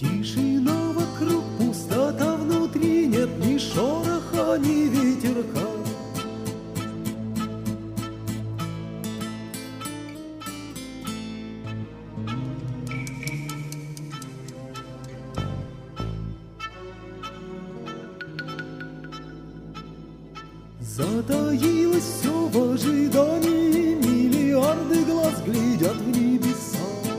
Тишина вокруг, пустота внутри, нет ни шороха, ни ветерка. Затаилось все в ожидании, миллиарды глаз глядят в небеса.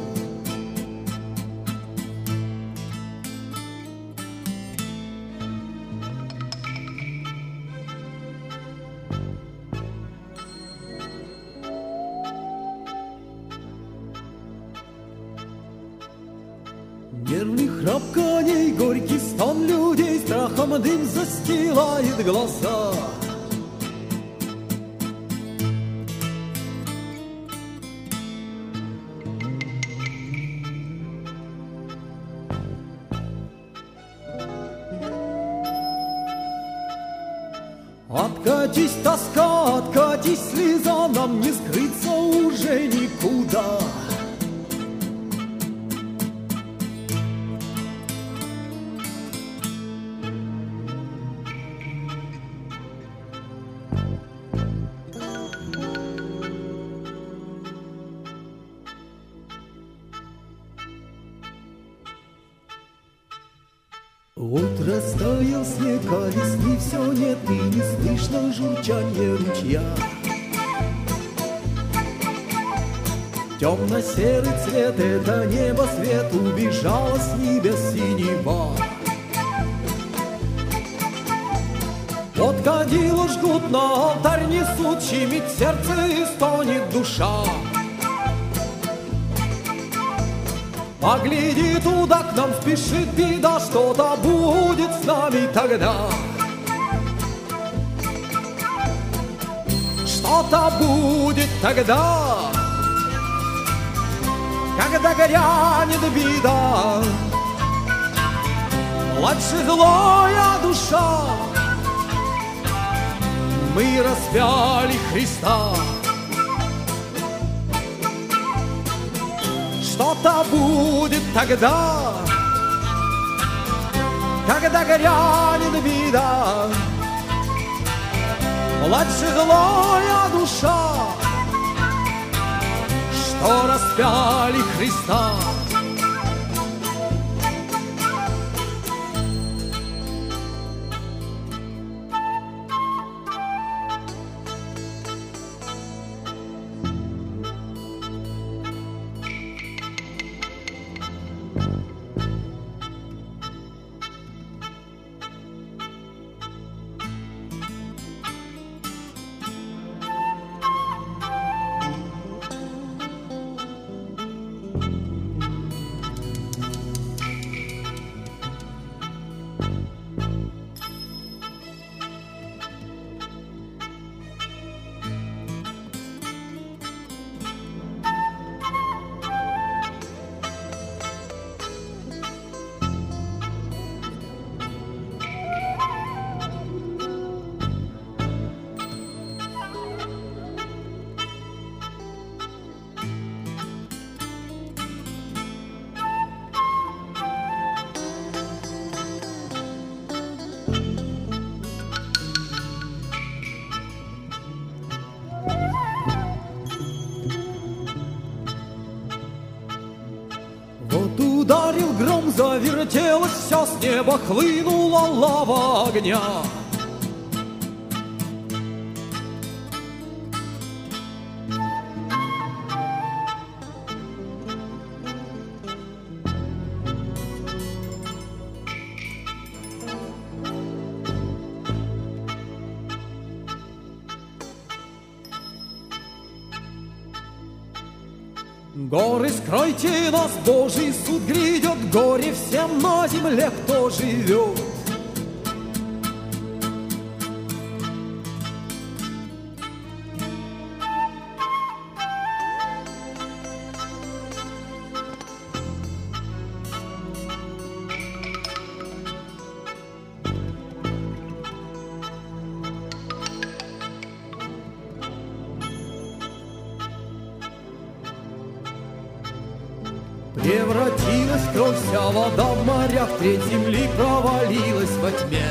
Нервный храп коней, горький стон людей, страхом дым застилает глаза. Откатись тоска, откатись слеза, нам не скрыться уже никуда. Вот растаял снег, а весны все нет, и не слышно журчание ручья. Темно-серый цвет — это небо свет, убежало с небес синева. Вот кадило жгут, на алтарь несут, щемит сердце и стонет душа. Погляди туда, к нам спешит беда, что-то будет с нами тогда. Что-то будет тогда, когда грянет беда. Плачет злая душа, мы распяли Христа. Что-то будет тогда, когда грянет беда. Плачет злая душа, что распяли Христа. Вот ударил гром, завертелось все, с неба хлынула лава огня. Горы, скройте нас, Божий суд грядет, горе всем на земле, кто живет. Превратилась кровь, вся вода в морях, треть земли провалилась во тьме.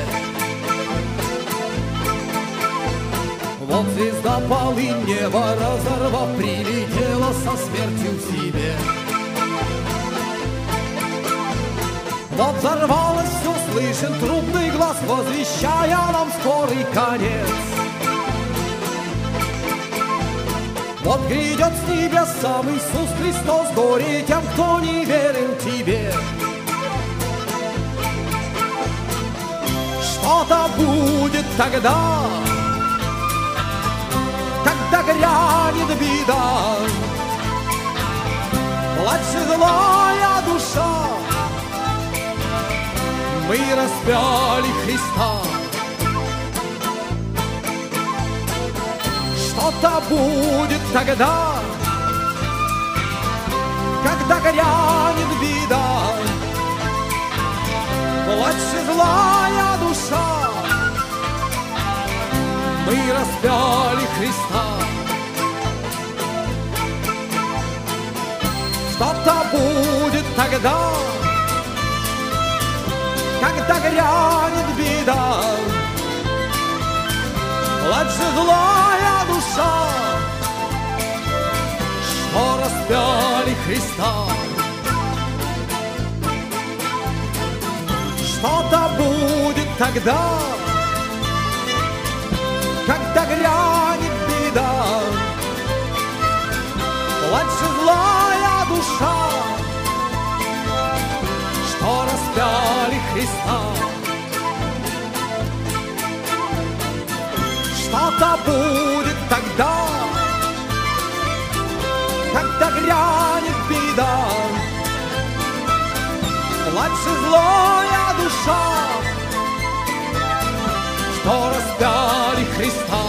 Вот звезда полынь неба разорвав, прилетела со смертью к себе. Вот взорвалось все, слышен трубный глаз, возвещая нам скорый конец. Вот грядет с небес сам Иисус Христос, горе тем, кто не верен Тебе. Что-то будет тогда, когда грянет беда, плачет злая душа, мы распяли Христа. Что-то будет тогда, когда грянет беда, плачет злая душа, мы распяли Христа. Что-то будет тогда, когда грянет беда, плачет злая душа, что распяли Христа. Что-то будет тогда, когда грянет беда, плачет злая душа, что распяли Христа. Что-то будет тогда, когда грянет беда, плачет злая душа, что распяли Христа.